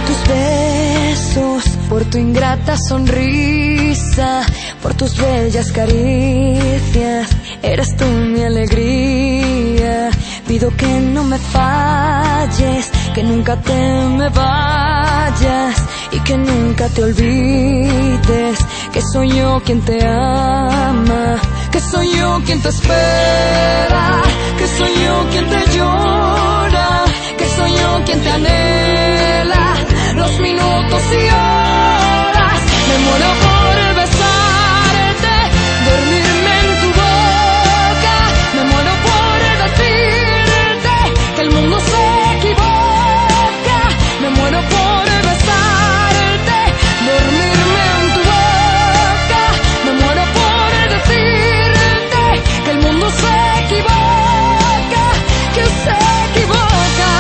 tus besos, por tu ingrata sonrisa, por tus bellas caricias. Eres tú mi alegría. Pido que no me falles, que nunca te me vayas y que nunca te olvides que soy yo quien te ama, que soy yo quien te espera, que soy yo quien te llora, que soy yo quien te anhela los minutos y horas. Me muero por besarte, dormirme en tu boca. Me muero por decirte que el mundo se equivoca. Me muero por besarte, dormirme en tu boca. Me muero por decirte que el mundo se equivoca, que se equivoca,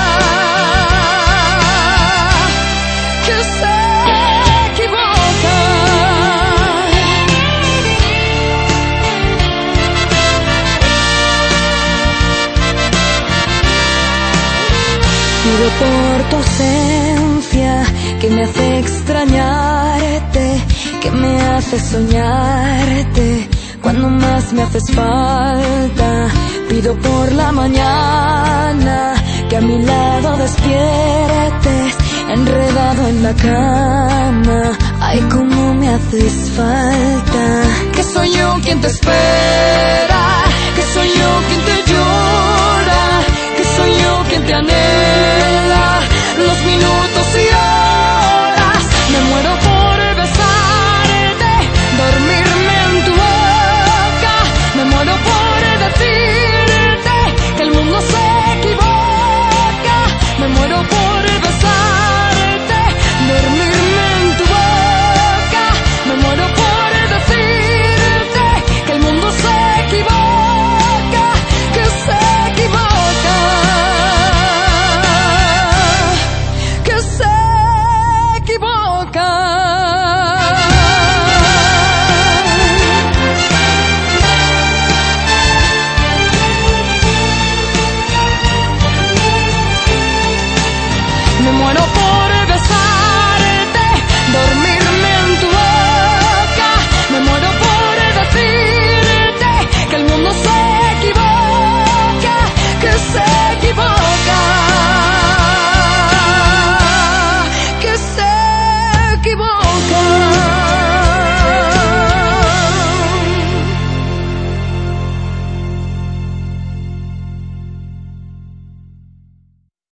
que se equivoca. Pido por tu ausencia, que me hace extrañarte, que me hace soñarte cuando más me haces falta. Pido por la mañana, que a mi lado despiertes, enredado en la cama. Ay, cómo me haces falta. Que soy yo quien te espera,